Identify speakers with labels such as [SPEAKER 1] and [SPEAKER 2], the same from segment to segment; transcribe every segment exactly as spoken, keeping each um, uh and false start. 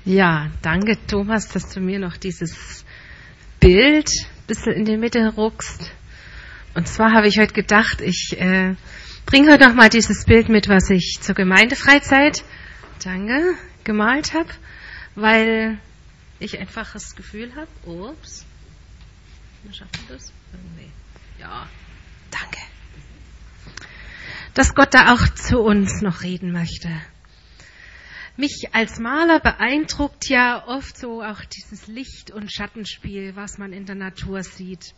[SPEAKER 1] Ja, danke Thomas, dass du mir noch dieses Bild ein bisschen in die Mitte ruckst. Und zwar habe ich heute gedacht, ich äh, bringe heute noch mal dieses Bild mit, was ich zur Gemeindefreizeit, danke, gemalt habe, weil ich einfach das Gefühl habe, ups, wir schaffen das? Nee. Ja, danke. Dass Gott da auch zu uns noch reden möchte. Mich als Maler beeindruckt ja oft so auch dieses Licht- und Schattenspiel, was man in der Natur sieht.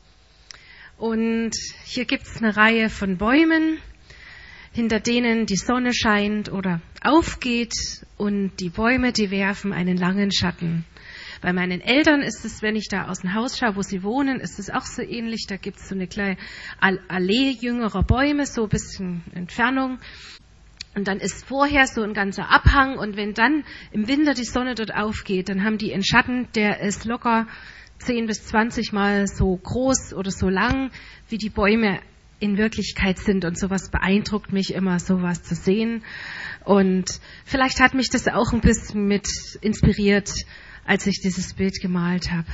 [SPEAKER 1] Und hier gibt es eine Reihe von Bäumen, hinter denen die Sonne scheint oder aufgeht, und die Bäume, die werfen einen langen Schatten. Bei meinen Eltern ist es, wenn ich da aus dem Haus schaue, wo sie wohnen, ist es auch so ähnlich. Da gibt es so eine kleine Allee jüngerer Bäume, so ein bisschen Entfernung. Und dann ist vorher so ein ganzer Abhang, und wenn dann im Winter die Sonne dort aufgeht, dann haben die einen Schatten, der ist locker zehn bis zwanzig Mal so groß oder so lang, wie die Bäume in Wirklichkeit sind. Und sowas beeindruckt mich immer, sowas zu sehen. Und vielleicht hat mich das auch ein bisschen mit inspiriert, als ich dieses Bild gemalt habe.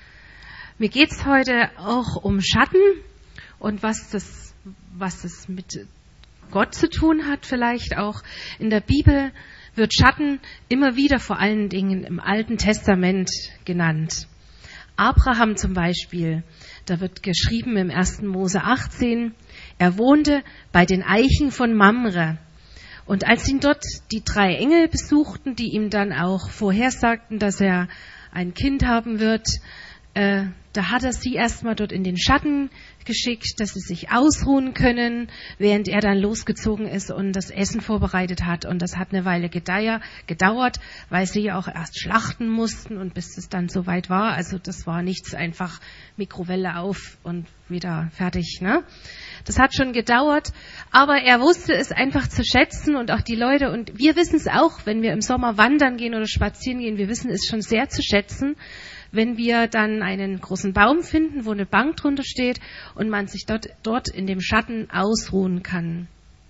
[SPEAKER 1] Mir geht es heute auch um Schatten und was das, was das mit Gott zu tun hat, vielleicht auch. In der Bibel wird Schatten immer wieder vor allen Dingen im Alten Testament genannt. Abraham zum Beispiel, da wird geschrieben im ersten Mose achtzehn, er wohnte bei den Eichen von Mamre. Und als ihn dort die drei Engel besuchten, die ihm dann auch vorhersagten, dass er ein Kind haben wird, äh, da hat er sie erstmal dort in den Schatten geschickt, dass sie sich ausruhen können, während er dann losgezogen ist und das Essen vorbereitet hat. Und das hat eine Weile gedauert, weil sie ja auch erst schlachten mussten, und bis es dann soweit war. Also das war nichts, einfach Mikrowelle auf und wieder fertig, ne? Das hat schon gedauert, aber er wusste es einfach zu schätzen, und auch die Leute, und wir wissen es auch, wenn wir im Sommer wandern gehen oder spazieren gehen, wir wissen es schon sehr zu schätzen, wenn wir dann einen großen Baum finden, wo eine Bank drunter steht und man sich dort, dort in dem Schatten ausruhen kann.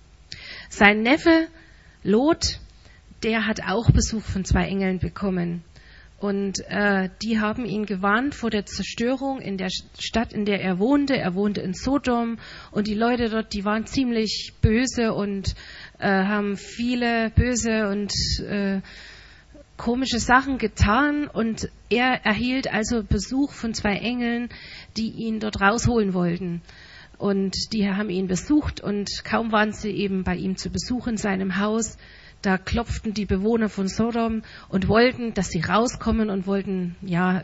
[SPEAKER 1] Sein Neffe Lot, der hat auch Besuch von zwei Engeln bekommen. Und äh, die haben ihn gewarnt vor der Zerstörung in der Stadt, in der er wohnte. Er wohnte in Sodom, und die Leute dort, die waren ziemlich böse und äh, haben viele böse und äh, komische Sachen getan. Und er erhielt also Besuch von zwei Engeln, die ihn dort rausholen wollten. Und die haben ihn besucht, und kaum waren sie eben bei ihm zu Besuch in seinem Haus, da klopften die Bewohner von Sodom und wollten, dass sie rauskommen, und wollten, ja,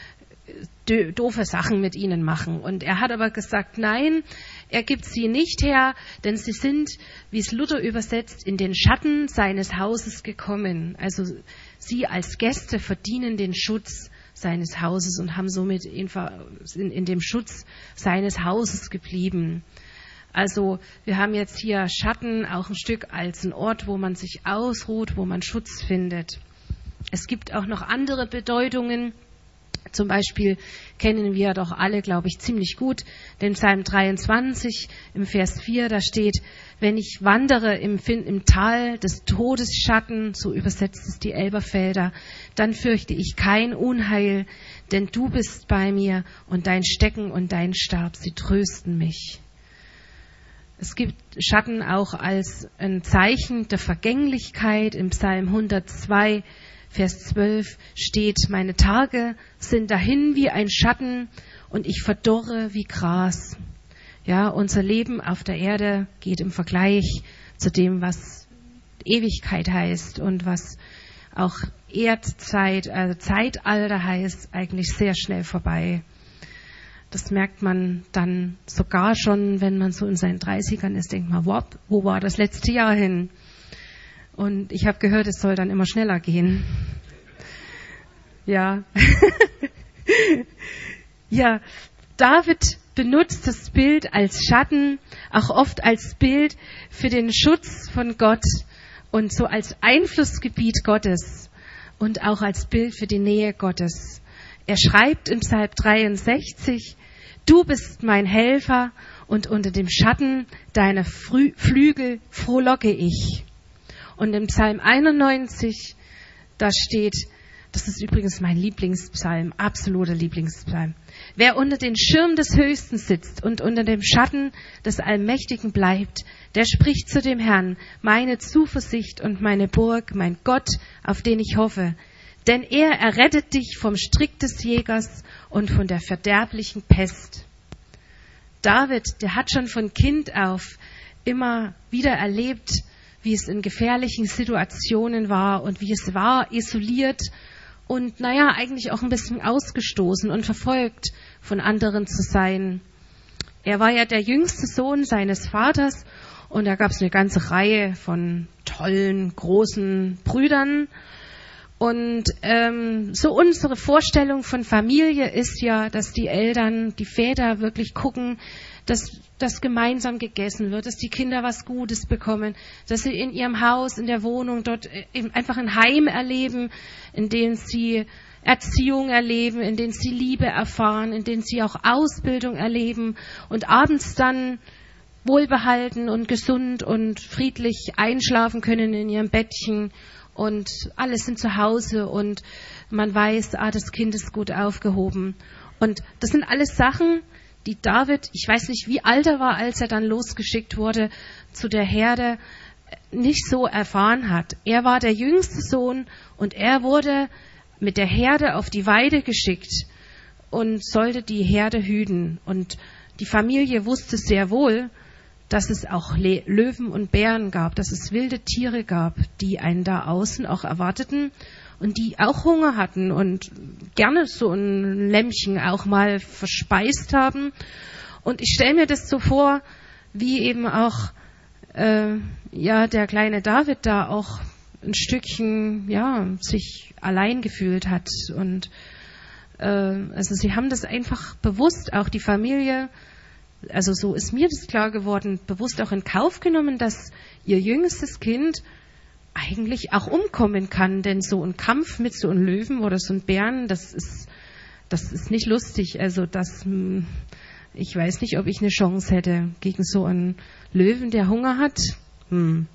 [SPEAKER 1] doofe Sachen mit ihnen machen. Und er hat aber gesagt, nein, er gibt sie nicht her, denn sie sind, wie es Luther übersetzt, in den Schatten seines Hauses gekommen. Also sie als Gäste verdienen den Schutz seines Hauses und haben somit in, in dem Schutz seines Hauses geblieben. Also wir haben jetzt hier Schatten auch ein Stück als ein Ort, wo man sich ausruht, wo man Schutz findet. Es gibt auch noch andere Bedeutungen. Zum Beispiel kennen wir doch alle, glaube ich, ziemlich gut den Psalm dreiundzwanzig im Vers vier, da steht, wenn ich wandere im, im Tal des Todesschatten, so übersetzt es die Elberfelder, dann fürchte ich kein Unheil, denn du bist bei mir, und dein Stecken und dein Stab, sie trösten mich. Es gibt Schatten auch als ein Zeichen der Vergänglichkeit. Im Psalm hundertzwei, Vers zwölf steht, meine Tage sind dahin wie ein Schatten, und ich verdorre wie Gras. Ja, unser Leben auf der Erde geht im Vergleich zu dem, was Ewigkeit heißt und was auch Erdzeit, also Zeitalter heißt, eigentlich sehr schnell vorbei. Das merkt man dann sogar schon, wenn man so in seinen dreißigern ist, denkt man, wow, wo war das letzte Jahr hin? Und ich habe gehört, es soll dann immer schneller gehen. Ja. Ja, David benutzt das Bild als Schatten, auch oft als Bild für den Schutz von Gott und so als Einflussgebiet Gottes und auch als Bild für die Nähe Gottes. Er schreibt im Psalm dreiundsechzig, du bist mein Helfer, und unter dem Schatten deiner Frü- Flügel frohlocke ich. Und im Psalm einundneunzig, da steht, Das ist übrigens mein Lieblingspsalm, absoluter Lieblingspsalm. Wer unter den Schirm des Höchsten sitzt und unter dem Schatten des Allmächtigen bleibt, der spricht zu dem Herrn, meine Zuversicht und meine Burg, mein Gott, auf den ich hoffe. Denn er errettet dich vom Strick des Jägers und von der verderblichen Pest. David, der hat schon von Kind auf immer wieder erlebt, wie es in gefährlichen Situationen war und wie es war, isoliert und, naja, eigentlich auch ein bisschen ausgestoßen und verfolgt von anderen zu sein. Er war ja der jüngste Sohn seines Vaters und da gab es eine ganze Reihe von tollen, großen Brüdern. Und ähm, so unsere Vorstellung von Familie ist ja, dass die Eltern, die Väter wirklich gucken, dass das gemeinsam gegessen wird, dass die Kinder was Gutes bekommen, dass sie in ihrem Haus, in der Wohnung dort eben einfach ein Heim erleben, in dem sie Erziehung erleben, in dem sie Liebe erfahren, in dem sie auch Ausbildung erleben und abends dann wohlbehalten und gesund und friedlich einschlafen können in ihrem Bettchen. Und alle sind zu Hause und man weiß, ah, das Kind ist gut aufgehoben. Und das sind alles Sachen, die David, ich weiß nicht, wie alt er war, als er dann losgeschickt wurde zu der Herde, nicht so erfahren hat. Er war der jüngste Sohn und er wurde mit der Herde auf die Weide geschickt und sollte die Herde hüten. Und die Familie wusste sehr wohl, dass es auch Löwen und Bären gab, dass es wilde Tiere gab, die einen da außen auch erwarteten und die auch Hunger hatten und gerne so ein Lämmchen auch mal verspeist haben. Und ich stelle mir das so vor, wie eben auch äh, ja der kleine David da auch ein Stückchen ja sich allein gefühlt hat. Und äh, also sie haben das einfach bewusst, auch die Familie, also so ist mir das klar geworden, bewusst auch in Kauf genommen, dass ihr jüngstes Kind eigentlich auch umkommen kann. Denn so ein Kampf mit so einem Löwen oder so einem Bären, das ist, das ist nicht lustig. Also das, ich weiß nicht, ob ich eine Chance hätte gegen so einen Löwen, der Hunger hat. Hm.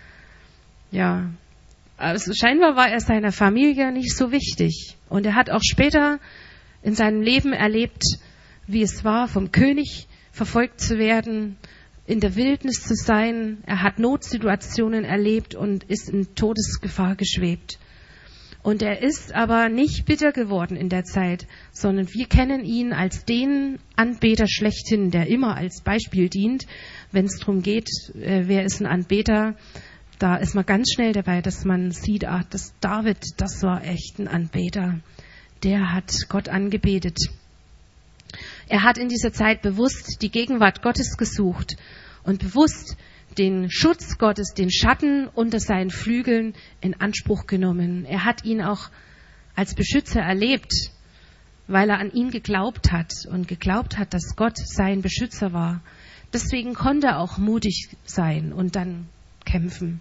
[SPEAKER 1] Ja, also scheinbar war er seiner Familie nicht so wichtig. Und er hat auch später in seinem Leben erlebt, wie es war, vom König verfolgt zu werden, in der Wildnis zu sein. Er hat Notsituationen erlebt und ist in Todesgefahr geschwebt. Und er ist aber nicht bitter geworden in der Zeit, sondern wir kennen ihn als den Anbeter schlechthin, der immer als Beispiel dient. Wenn es darum geht, äh, wer ist ein Anbeter, da ist man ganz schnell dabei, dass man sieht, ach, das David, das war echt ein Anbeter. Der hat Gott angebetet. Er hat in dieser Zeit bewusst die Gegenwart Gottes gesucht und bewusst den Schutz Gottes, den Schatten unter seinen Flügeln in Anspruch genommen. Er hat ihn auch als Beschützer erlebt, weil er an ihn geglaubt hat und geglaubt hat, dass Gott sein Beschützer war. Deswegen konnte er auch mutig sein und dann kämpfen.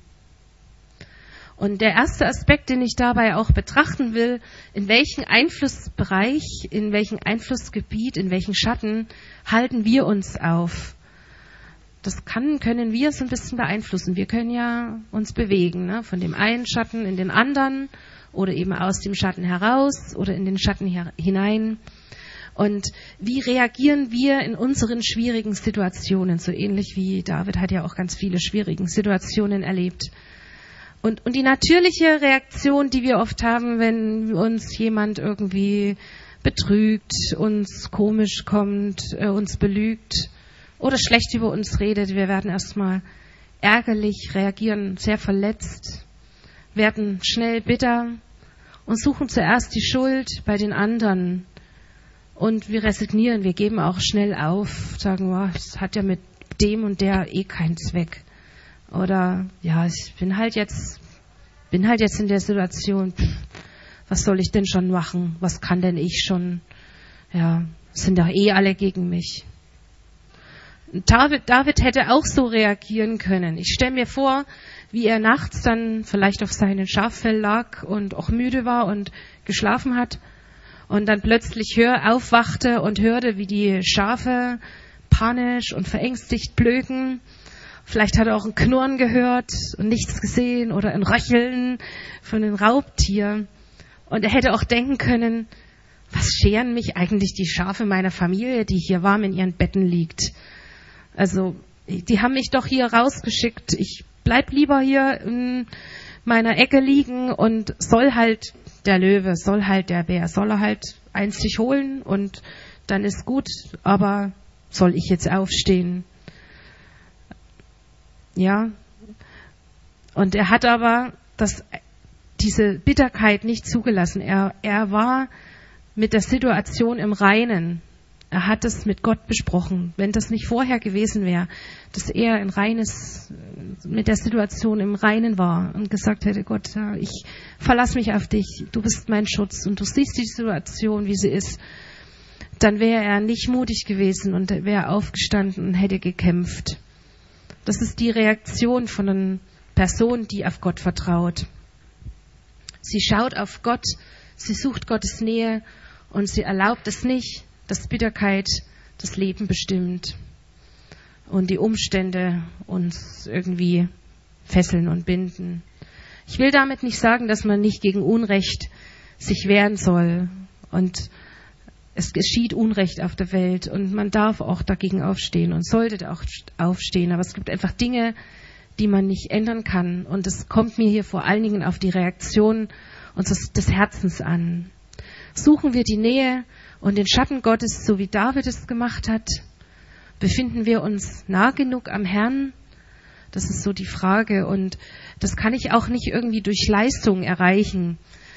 [SPEAKER 1] Und der erste Aspekt, den ich dabei auch betrachten will, in welchem Einflussbereich, in welchem Einflussgebiet, in welchem Schatten halten wir uns auf? Das kann, können wir so ein bisschen beeinflussen. Wir können ja uns bewegen, ne? Von dem einen Schatten in den anderen oder eben aus dem Schatten heraus oder in den Schatten her- hinein. Und wie reagieren wir in unseren schwierigen Situationen? So ähnlich wie David hat ja auch ganz viele schwierige Situationen erlebt. Und, und die natürliche Reaktion, die wir oft haben, wenn uns jemand irgendwie betrügt, uns komisch kommt, äh, uns belügt oder schlecht über uns redet, wir werden erstmal ärgerlich reagieren, sehr verletzt, werden schnell bitter und suchen zuerst die Schuld bei den anderen. Und wir resignieren, wir geben auch schnell auf, sagen, oh, das hat ja mit dem und der eh keinen Zweck. Oder, ja, ich bin halt jetzt, bin halt jetzt in der Situation, pff, was soll ich denn schon machen? Was kann denn ich schon? Ja, sind doch eh alle gegen mich. David, David hätte auch so reagieren können. Ich stelle mir vor, wie er nachts dann vielleicht auf seinem Schaffell lag und auch müde war und geschlafen hat und dann plötzlich hör, aufwachte und hörte, wie die Schafe panisch und verängstigt blöken. Vielleicht hat er auch ein Knurren gehört und nichts gesehen oder ein Röcheln von einem Raubtier. Und er hätte auch denken können, was scheren mich eigentlich die Schafe meiner Familie, die hier warm in ihren Betten liegt? Also, die haben mich doch hier rausgeschickt. Ich bleib lieber hier in meiner Ecke liegen und soll halt der Löwe, soll halt der Bär, soll er halt eins sich holen und dann ist gut, aber soll ich jetzt aufstehen? Ja. Und er hat aber das, diese Bitterkeit nicht zugelassen. Er, er war mit der Situation im Reinen. Er hat es mit Gott besprochen. Wenn das nicht vorher gewesen wäre, dass er in Reines, mit der Situation im Reinen war und gesagt hätte, Gott, ja, ich verlasse mich auf dich, du bist mein Schutz und du siehst die Situation, wie sie ist, dann wäre er nicht mutig gewesen und wäre aufgestanden und hätte gekämpft. Das ist die Reaktion von einer Person, die auf Gott vertraut. Sie schaut auf Gott, sie sucht Gottes Nähe und sie erlaubt es nicht, dass Bitterkeit das Leben bestimmt und die Umstände uns irgendwie fesseln und binden. Ich will damit nicht sagen, dass man nicht gegen Unrecht sich wehren soll. Und es geschieht Unrecht auf der Welt und man darf auch dagegen aufstehen und sollte auch aufstehen. Aber es gibt einfach Dinge, die man nicht ändern kann. Und es kommt mir hier vor allen Dingen auf die Reaktion unseres, des Herzens an. Suchen wir die Nähe und den Schatten Gottes, so wie David es gemacht hat? Befinden wir uns nah genug am Herrn? Das ist so die Frage. Und das kann ich auch nicht irgendwie durch Leistung erreichen.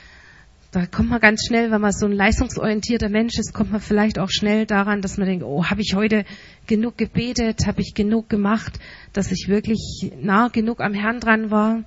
[SPEAKER 1] Da kommt man ganz schnell, wenn man so ein leistungsorientierter Mensch ist, kommt man vielleicht auch schnell daran, dass man denkt, oh, habe ich heute genug gebetet, habe ich genug gemacht, dass ich wirklich nah genug am Herrn dran war.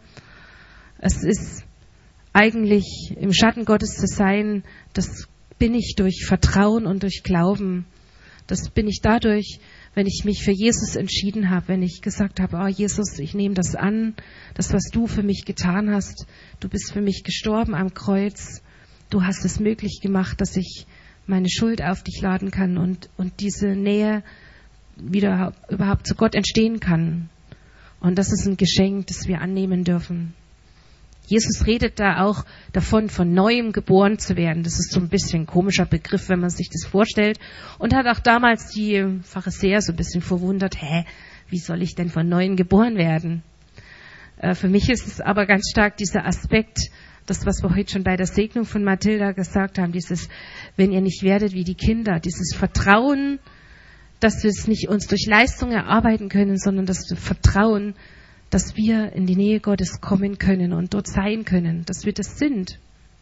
[SPEAKER 1] Es ist eigentlich im Schatten Gottes zu sein, das bin ich durch Vertrauen und durch Glauben. Das bin ich dadurch, wenn ich mich für Jesus entschieden habe, wenn ich gesagt habe, oh Jesus, ich nehme das an, das, was du für mich getan hast. Du bist für mich gestorben am Kreuz. Du hast es möglich gemacht, dass ich meine Schuld auf dich laden kann und, und diese Nähe wieder überhaupt zu Gott entstehen kann. Und das ist ein Geschenk, das wir annehmen dürfen. Jesus redet da auch davon, von Neuem geboren zu werden. Das ist so ein bisschen ein komischer Begriff, wenn man sich das vorstellt. Und hat auch damals die Pharisäer so ein bisschen verwundert, hä, wie soll ich denn von Neuem geboren werden? Äh, für mich ist es aber ganz stark dieser Aspekt, das, was wir heute schon bei der Segnung von Mathilda gesagt haben, dieses, wenn ihr nicht werdet wie die Kinder, dieses Vertrauen, dass wir es nicht uns durch Leistung erarbeiten können, sondern das Vertrauen, dass wir in die Nähe Gottes kommen können und dort sein können, dass wir das sind.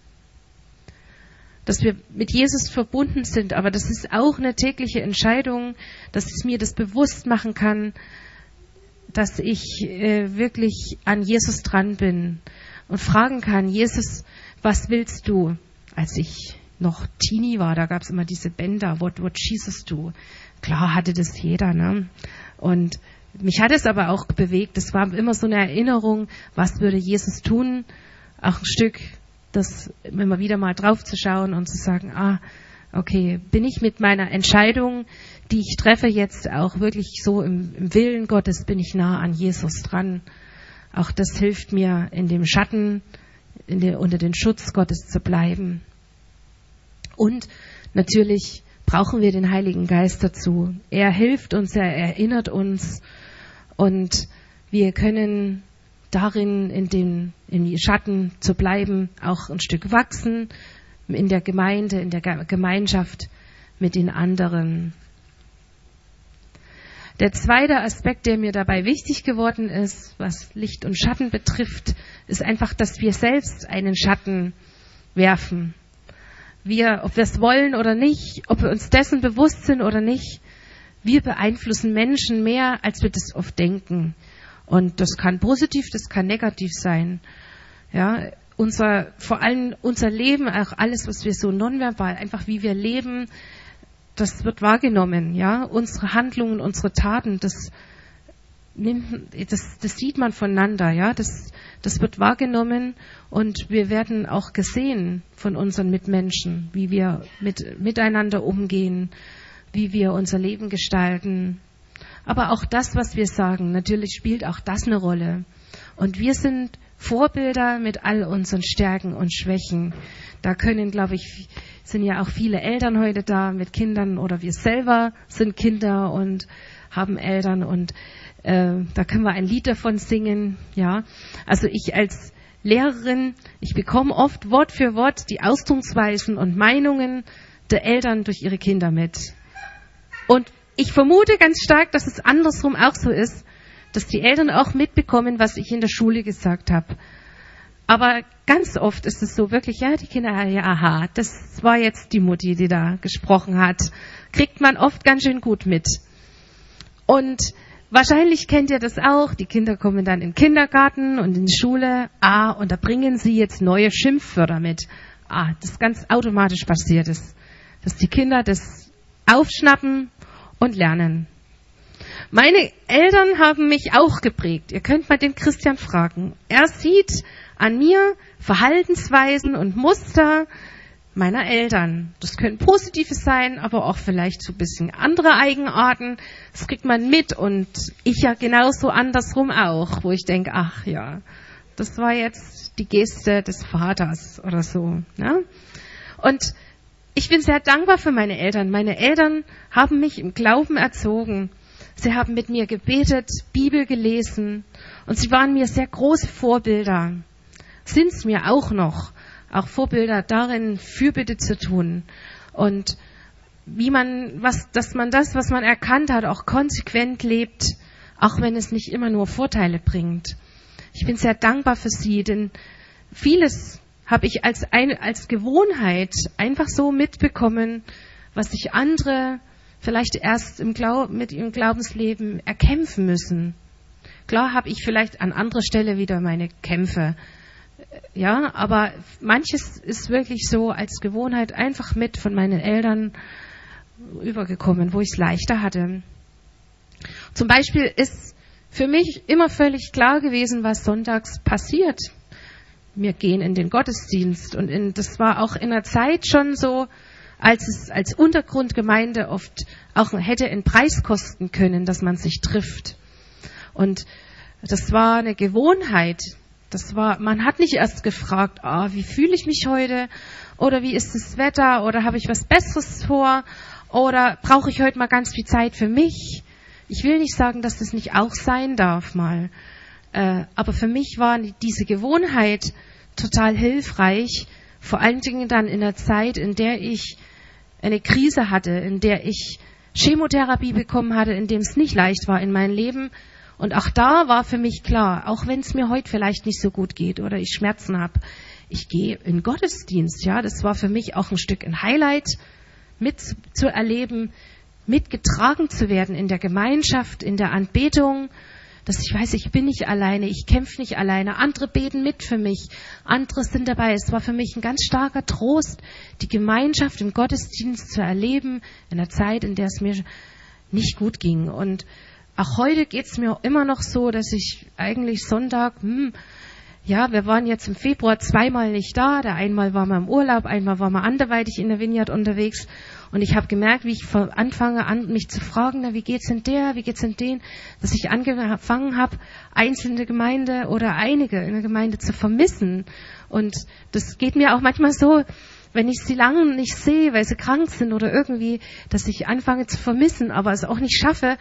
[SPEAKER 1] Dass wir mit Jesus verbunden sind, aber das ist auch eine tägliche Entscheidung, dass ich mir das bewusst machen kann, dass ich äh, wirklich an Jesus dran bin und fragen kann, Jesus, was willst du? Als ich noch Teenie war, da gab es immer diese Bänder, what, what Jesus do? Klar hatte das jeder, ne? Und mich hat es aber auch bewegt. Es war immer so eine Erinnerung, was würde Jesus tun? Auch ein Stück, das immer wieder mal drauf zu schauen und zu sagen, ah, okay, bin ich mit meiner Entscheidung, die ich treffe, jetzt auch wirklich so im, im Willen Gottes, bin ich nah an Jesus dran. Auch das hilft mir, in dem Schatten, in der, unter den Schutz Gottes zu bleiben. Und natürlich brauchen wir den Heiligen Geist dazu. Er hilft uns, er erinnert uns und wir können darin, in den, in die Schatten zu bleiben, auch ein Stück wachsen in der Gemeinde, in der Gemeinschaft mit den anderen. Der zweite Aspekt, der mir dabei wichtig geworden ist, was Licht und Schatten betrifft, ist einfach, dass wir selbst einen Schatten werfen. Wir, ob wir es wollen oder nicht, ob wir uns dessen bewusst sind oder nicht, wir beeinflussen Menschen mehr, als wir das oft denken. Und das kann positiv, das kann negativ sein. Ja, unser, vor allem unser Leben, auch alles, was wir so nonverbal, einfach wie wir leben, das wird wahrgenommen, ja. Unsere Handlungen, unsere Taten, das nimmt, das, das sieht man voneinander, ja. Das, das wird wahrgenommen und wir werden auch gesehen von unseren Mitmenschen, wie wir mit, miteinander umgehen, wie wir unser Leben gestalten. Aber auch das, was wir sagen, natürlich spielt auch das eine Rolle. Und wir sind Vorbilder mit all unseren Stärken und Schwächen. Da können, glaube ich, sind ja auch viele Eltern heute da mit Kindern oder wir selber sind Kinder und haben Eltern und äh, da können wir ein Lied davon singen. Ja, also ich als Lehrerin, ich bekomme oft Wort für Wort die Ausdrucksweisen und Meinungen der Eltern durch ihre Kinder mit. Und ich vermute ganz stark, dass es andersrum auch so ist, dass die Eltern auch mitbekommen, was ich in der Schule gesagt habe. Aber ganz oft ist es so wirklich, ja, die Kinder, ja, aha, das war jetzt die Mutti, die da gesprochen hat. Kriegt man oft ganz schön gut mit. Und wahrscheinlich kennt ihr das auch. Die Kinder kommen dann in den Kindergarten und in die Schule. Ah, und da bringen sie jetzt neue Schimpfwörter mit. Ah, das ganz automatisch passiert ist, dass die Kinder das aufschnappen und lernen. Meine Eltern haben mich auch geprägt. Ihr könnt mal den Christian fragen. Er sieht an mir Verhaltensweisen und Muster meiner Eltern. Das können positive sein, aber auch vielleicht so ein bisschen andere Eigenarten. Das kriegt man mit und ich ja genauso andersrum auch, wo ich denke, ach ja, das war jetzt die Geste des Vaters oder so. Ne? Und ich bin sehr dankbar für meine Eltern. Meine Eltern haben mich im Glauben erzogen. Sie haben mit mir gebetet, Bibel gelesen und sie waren mir sehr große Vorbilder. Sind es mir auch noch. Auch Vorbilder darin, Fürbitte zu tun. Und wie man, was, dass man das, was man erkannt hat, auch konsequent lebt, auch wenn es nicht immer nur Vorteile bringt. Ich bin sehr dankbar für sie, denn vieles habe ich als, eine, als Gewohnheit einfach so mitbekommen, was sich andere vielleicht erst im Glaub, mit ihrem Glaubensleben erkämpfen müssen. Klar habe ich vielleicht an anderer Stelle wieder meine Kämpfe. Ja, aber manches ist wirklich so als Gewohnheit einfach mit von meinen Eltern übergekommen, wo ich es leichter hatte. Zum Beispiel ist für mich immer völlig klar gewesen, was sonntags passiert. Wir gehen in den Gottesdienst und in, das war auch in der Zeit schon so, als es als Untergrundgemeinde oft auch hätte einen Preis kosten können, dass man sich trifft. Und das war eine Gewohnheit. Das war, man hat nicht erst gefragt, ah, wie fühle ich mich heute? Oder wie ist das Wetter? Oder habe ich was Besseres vor? Oder brauche ich heute mal ganz viel Zeit für mich? Ich will nicht sagen, dass das nicht auch sein darf mal. Äh, aber für mich war diese Gewohnheit total hilfreich. Vor allen Dingen dann in der Zeit, in der ich eine Krise hatte, in der ich Chemotherapie bekommen hatte, in dem es nicht leicht war in meinem Leben. Und auch da war für mich klar, auch wenn es mir heute vielleicht nicht so gut geht oder ich Schmerzen habe, ich gehe in Gottesdienst. Ja, das war für mich auch ein Stück ein Highlight, mit zu erleben, mitgetragen zu werden in der Gemeinschaft, in der Anbetung, dass ich weiß, ich bin nicht alleine, ich kämpfe nicht alleine, andere beten mit für mich, andere sind dabei. Es war für mich ein ganz starker Trost, die Gemeinschaft im Gottesdienst zu erleben, in einer Zeit, in der es mir nicht gut ging. Und auch heute geht es mir immer noch so, dass ich eigentlich Sonntag, hm, ja, wir waren jetzt im Februar zweimal nicht da. Der einmal war mal im Urlaub, einmal war mal anderweitig in der Vineyard unterwegs. Und ich habe gemerkt, wie ich anfange, an, mich zu fragen, na, wie geht's denn der, wie geht's denn den, dass ich angefangen habe, einzelne Gemeinde oder einige in der Gemeinde zu vermissen. Und das geht mir auch manchmal so, wenn ich sie lange nicht sehe, weil sie krank sind oder irgendwie, dass ich anfange zu vermissen, aber es auch nicht schaffe,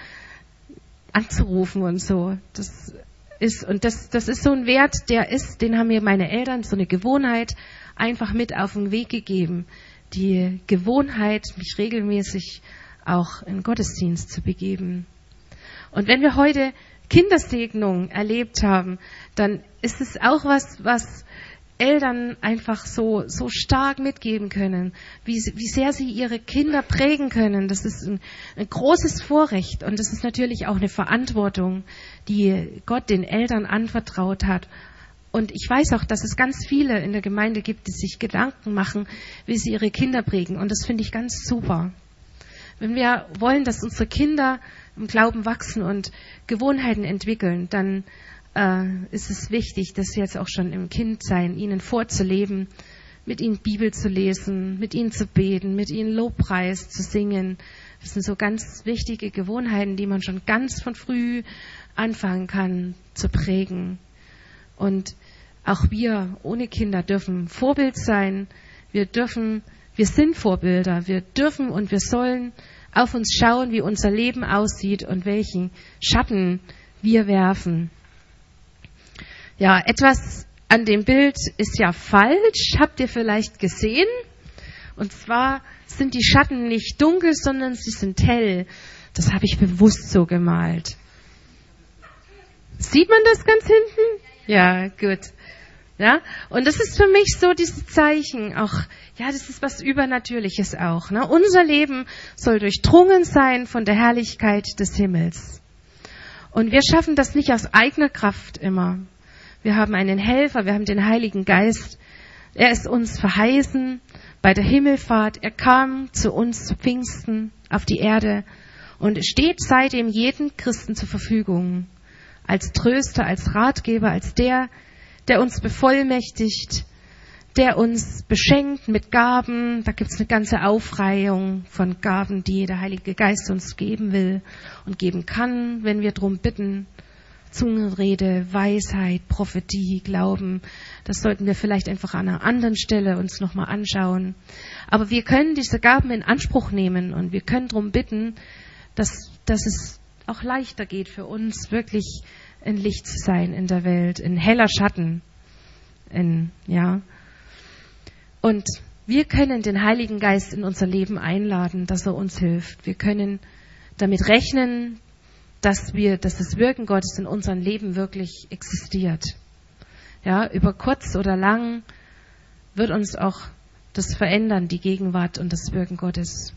[SPEAKER 1] anzurufen und so. Das ist, und das, das ist so ein Wert, der ist, den haben mir meine Eltern, so eine Gewohnheit, einfach mit auf den Weg gegeben. Die Gewohnheit, mich regelmäßig auch in Gottesdienst zu begeben. Und wenn wir heute Kindersegnung erlebt haben, dann ist es auch was, was Eltern einfach so, so stark mitgeben können, wie, wie sehr sie ihre Kinder prägen können. Das ist ein, ein großes Vorrecht und das ist natürlich auch eine Verantwortung, die Gott den Eltern anvertraut hat. Und ich weiß auch, dass es ganz viele in der Gemeinde gibt, die sich Gedanken machen, wie sie ihre Kinder prägen. Und das finde ich ganz super. Wenn wir wollen, dass unsere Kinder im Glauben wachsen und Gewohnheiten entwickeln, dann äh, ist es wichtig, dass jetzt auch schon im Kindsein ihnen vorzuleben, mit ihnen Bibel zu lesen, mit ihnen zu beten, mit ihnen Lobpreis zu singen. Das sind so ganz wichtige Gewohnheiten, die man schon ganz von früh anfangen kann zu prägen. Und Auch wir ohne Kinder dürfen Vorbild sein. Wir dürfen, wir sind Vorbilder. Wir dürfen und wir sollen auf uns schauen, wie unser Leben aussieht und welchen Schatten wir werfen. Ja, etwas an dem Bild ist ja falsch, habt ihr vielleicht gesehen. Und zwar sind die Schatten nicht dunkel, sondern sie sind hell. Das habe ich bewusst so gemalt. Sieht man das ganz hinten? Ja, gut. Ja, und das ist für mich so dieses Zeichen, auch, ja, das ist was Übernatürliches auch. Ne? Unser Leben soll durchdrungen sein von der Herrlichkeit des Himmels. Und wir schaffen das nicht aus eigener Kraft immer. Wir haben einen Helfer, wir haben den Heiligen Geist. Er ist uns verheißen bei der Himmelfahrt. Er kam zu uns zu Pfingsten auf die Erde und steht seitdem jedem Christen zur Verfügung. Als Tröster, als Ratgeber, als der, der uns bevollmächtigt, der uns beschenkt mit Gaben. Da gibt es eine ganze Aufreihung von Gaben, die der Heilige Geist uns geben will und geben kann, wenn wir darum bitten. Zungenrede, Weisheit, Prophetie, Glauben. Das sollten wir vielleicht einfach an einer anderen Stelle uns nochmal anschauen. Aber wir können diese Gaben in Anspruch nehmen und wir können darum bitten, dass, dass es auch leichter geht für uns, wirklich ein Licht zu sein in der Welt, ein heller Schatten. In, ja. Und wir können den Heiligen Geist in unser Leben einladen, dass er uns hilft. Wir können damit rechnen, dass wir, dass das Wirken Gottes in unserem Leben wirklich existiert. Ja, über kurz oder lang wird uns auch das verändern, die Gegenwart und das Wirken Gottes.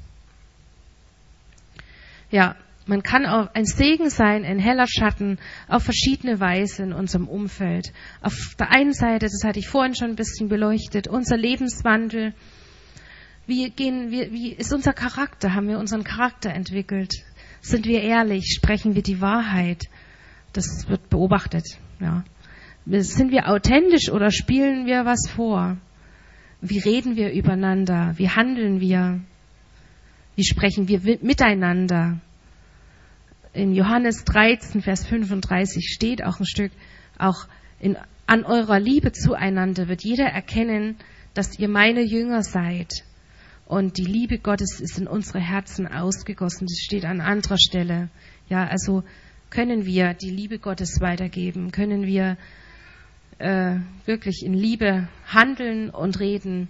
[SPEAKER 1] Ja, man kann auch ein Segen sein, ein heller Schatten auf verschiedene Weise in unserem Umfeld. Auf der einen Seite, das hatte ich vorhin schon ein bisschen beleuchtet, unser Lebenswandel. Wie gehen wir, wie ist unser Charakter? Haben wir unseren Charakter entwickelt? Sind wir ehrlich? Sprechen wir die Wahrheit? Das wird beobachtet, ja. Sind wir authentisch oder spielen wir was vor? Wie reden wir übereinander? Wie handeln wir? Wie sprechen wir miteinander? In Johannes dreizehn, Vers fünfunddreißig steht auch ein Stück, auch in, an eurer Liebe zueinander wird jeder erkennen, dass ihr meine Jünger seid. Und die Liebe Gottes ist in unsere Herzen ausgegossen. Das steht an anderer Stelle. Ja, also können wir die Liebe Gottes weitergeben? Können wir äh, wirklich in Liebe handeln und reden?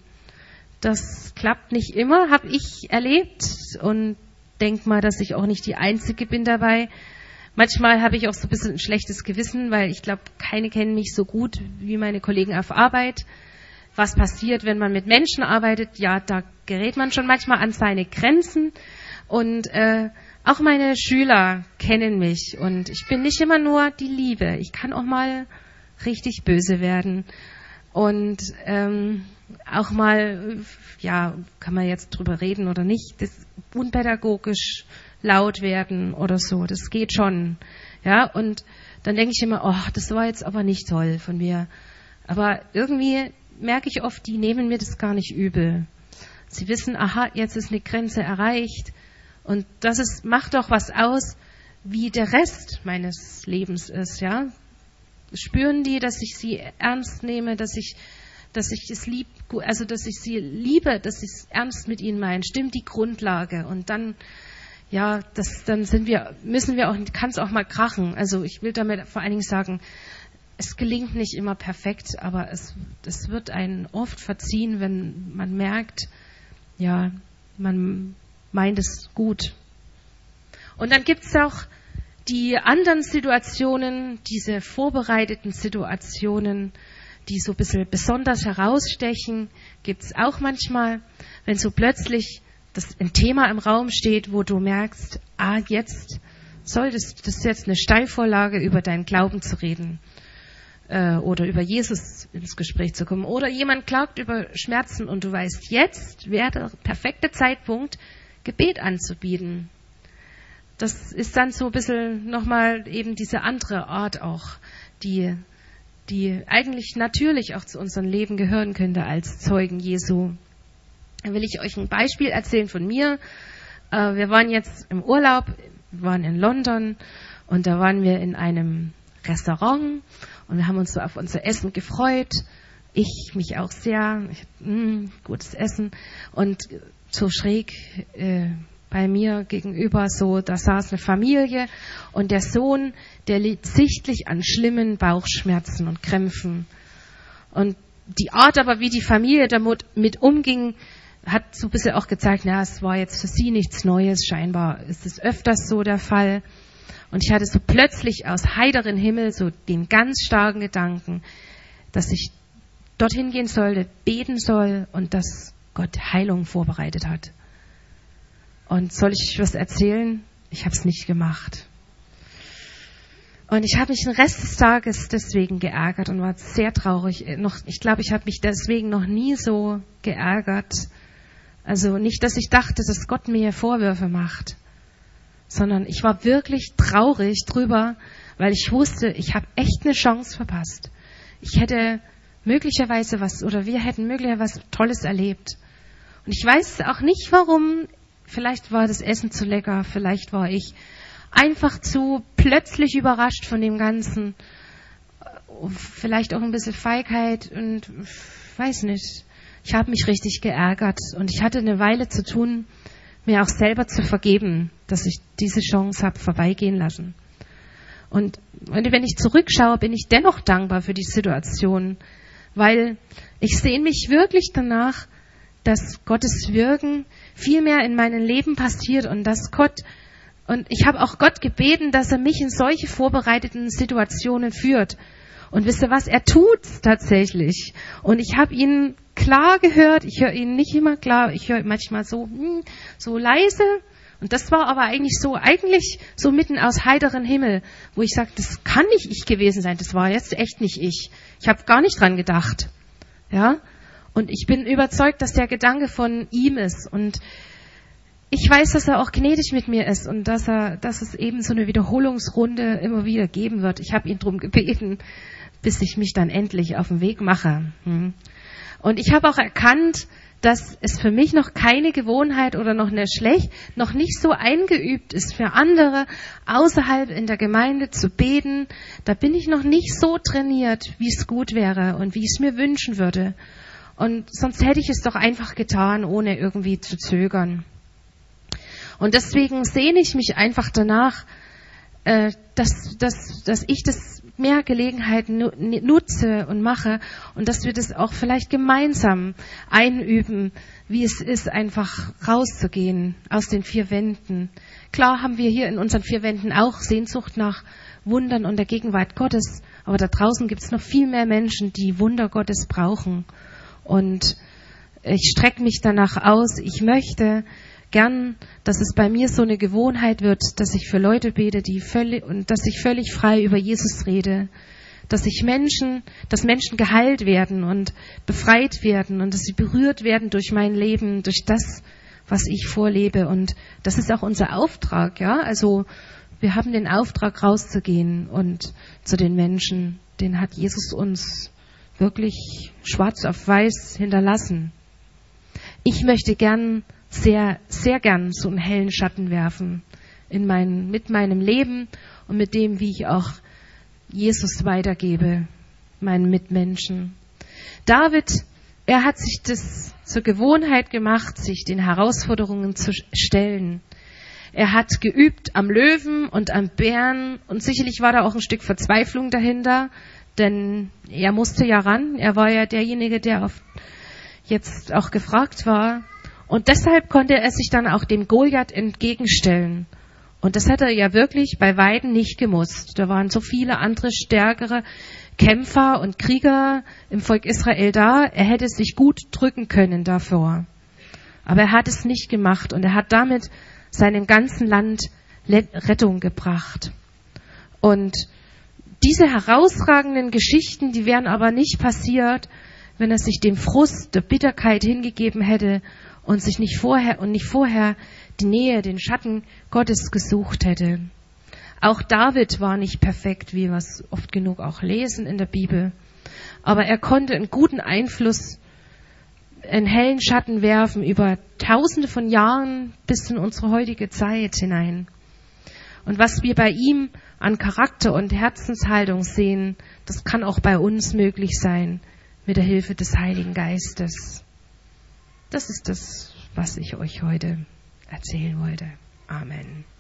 [SPEAKER 1] Das klappt nicht immer, habe ich erlebt. Und denk mal, dass ich auch nicht die Einzige bin dabei. Manchmal habe ich auch so ein bisschen ein schlechtes Gewissen, weil ich glaube, keine kennen mich so gut wie meine Kollegen auf Arbeit. Was passiert, wenn man mit Menschen arbeitet? Ja, da gerät man schon manchmal an seine Grenzen. Und äh, auch meine Schüler kennen mich. Und ich bin nicht immer nur die Liebe. Ich kann auch mal richtig böse werden. Und ähm, auch mal, ja, kann man jetzt drüber reden oder nicht, das unpädagogisch laut werden oder so. Das geht schon. Ja, und dann denke ich immer, oh, das war jetzt aber nicht toll von mir. Aber irgendwie merke ich oft, die nehmen mir das gar nicht übel. Sie wissen, aha, jetzt ist eine Grenze erreicht. Und das ist, macht doch was aus, wie der Rest meines Lebens ist, ja. Spüren die, dass ich sie ernst nehme, dass ich, dass ich es lieb, also dass ich sie liebe, dass ich es ernst mit ihnen meine. Stimmt die Grundlage. Und dann, ja, das, dann sind wir, müssen wir auch, kann es auch mal krachen. Also ich will damit vor allen Dingen sagen, es gelingt nicht immer perfekt, aber es, es wird einen oft verziehen, wenn man merkt, ja, man meint es gut. Und dann gibt es auch die anderen Situationen, diese vorbereiteten Situationen, die so ein bisschen besonders herausstechen, gibt es auch manchmal, wenn so plötzlich das ein Thema im Raum steht, wo du merkst, ah, jetzt soll das, das ist jetzt eine Steilvorlage, über deinen Glauben zu reden. Oder über Jesus ins Gespräch zu kommen. Oder jemand klagt über Schmerzen und du weißt, jetzt wäre der perfekte Zeitpunkt, Gebet anzubieten. Das ist dann so ein bisschen nochmal eben diese andere Art auch, die, die eigentlich natürlich auch zu unserem Leben gehören könnte als Zeugen Jesu. Dann will ich euch ein Beispiel erzählen von mir. Wir waren jetzt im Urlaub, wir waren in London und da waren wir in einem Restaurant Und wir haben uns so auf unser Essen gefreut. Ich mich auch sehr. Ich, mh, gutes Essen. Und so schräg äh, bei mir gegenüber, so, da saß eine Familie. Und der Sohn, der litt sichtlich an schlimmen Bauchschmerzen und Krämpfen. Und die Art aber, wie die Familie damit mit umging, hat so ein bisschen auch gezeigt, na, es war jetzt für sie nichts Neues. Scheinbar ist es öfters so der Fall. Und ich hatte so plötzlich aus heiteren Himmel so den ganz starken Gedanken, dass ich dorthin gehen sollte, beten soll und dass Gott Heilung vorbereitet hat. Und soll ich was erzählen? Ich habe es nicht gemacht. Und ich habe mich den Rest des Tages deswegen geärgert und war sehr traurig. Noch, ich glaube, ich habe mich deswegen noch nie so geärgert. Also nicht, dass ich dachte, dass Gott mir Vorwürfe macht, sondern ich war wirklich traurig drüber, weil ich wusste, ich habe echt eine Chance verpasst. Ich hätte möglicherweise was, oder wir hätten möglicherweise was Tolles erlebt. Und ich weiß auch nicht, warum. Vielleicht war das Essen zu lecker, vielleicht war ich einfach zu plötzlich überrascht von dem Ganzen. Vielleicht auch ein bisschen Feigheit und weiß nicht. Ich habe mich richtig geärgert und ich hatte eine Weile zu tun, mir auch selber zu vergeben, dass ich diese Chance habe vorbeigehen lassen. Und wenn ich zurückschaue, bin ich dennoch dankbar für die Situation, weil ich sehne mich wirklich danach, dass Gottes Wirken viel mehr in meinem Leben passiert und dass Gott, und ich habe auch Gott gebeten, dass er mich in solche vorbereiteten Situationen führt. Und wisst ihr was, er tut's tatsächlich. Und ich habe ihn klar gehört, ich höre ihn nicht immer klar, ich höre manchmal so, hm, so leise. Und das war aber eigentlich so, eigentlich so mitten aus heiteren Himmel, wo ich sage, das kann nicht ich gewesen sein, das war jetzt echt nicht ich. Ich habe gar nicht dran gedacht. Ja? Und ich bin überzeugt, dass der Gedanke von ihm ist. Und ich weiß, dass er auch gnädig mit mir ist und dass er, dass es eben so eine Wiederholungsrunde immer wieder geben wird. Ich habe ihn darum gebeten, bis ich mich dann endlich auf den Weg mache. Und ich habe auch erkannt, dass es für mich noch keine Gewohnheit oder noch eine schlecht, noch nicht so eingeübt ist für andere, außerhalb in der Gemeinde zu beten. Da bin ich noch nicht so trainiert, wie es gut wäre und wie ich es mir wünschen würde. Und sonst hätte ich es doch einfach getan, ohne irgendwie zu zögern. Und deswegen sehne ich mich einfach danach, äh, dass, dass, dass ich das mehr Gelegenheiten nutze und mache und dass wir das auch vielleicht gemeinsam einüben, wie es ist, einfach rauszugehen aus den vier Wänden. Klar haben wir hier in unseren vier Wänden auch Sehnsucht nach Wundern und der Gegenwart Gottes, aber da draußen gibt es noch viel mehr Menschen, die Wunder Gottes brauchen. Und ich strecke mich danach aus, ich möchte gern, dass es bei mir so eine Gewohnheit wird, dass ich für Leute bete, die völlig, und dass ich völlig frei über Jesus rede, dass ich Menschen, dass Menschen geheilt werden und befreit werden und dass sie berührt werden durch mein Leben, durch das, was ich vorlebe. Und das ist auch unser Auftrag, ja. Also wir haben den Auftrag, rauszugehen und zu den Menschen, den hat Jesus uns wirklich schwarz auf weiß hinterlassen. Ich möchte gern sehr, sehr gern so einen hellen Schatten werfen in mein, mit meinem Leben und mit dem, wie ich auch Jesus weitergebe, meinen Mitmenschen. David, er hat sich das zur Gewohnheit gemacht, sich den Herausforderungen zu stellen. Er hat geübt am Löwen und am Bären und sicherlich war da auch ein Stück Verzweiflung dahinter, denn er musste ja ran. Er war ja derjenige, der auf jetzt auch gefragt war. Und deshalb konnte er sich dann auch dem Goliath entgegenstellen. Und das hätte er ja wirklich bei weitem nicht gemusst. Da waren so viele andere stärkere Kämpfer und Krieger im Volk Israel da. Er hätte sich gut drücken können davor. Aber er hat es nicht gemacht und er hat damit seinem ganzen Land Rettung gebracht. Und diese herausragenden Geschichten, die wären aber nicht passiert, wenn er sich dem Frust, der Bitterkeit hingegeben hätte und sich nicht vorher und nicht vorher die Nähe, den Schatten Gottes gesucht hätte. Auch David war nicht perfekt, wie wir es oft genug auch lesen in der Bibel. Aber er konnte einen guten Einfluss, einen hellen Schatten werfen über tausende von Jahren bis in unsere heutige Zeit hinein. Und was wir bei ihm an Charakter und Herzenshaltung sehen, das kann auch bei uns möglich sein, mit der Hilfe des Heiligen Geistes. Das ist das, was ich euch heute erzählen wollte. Amen.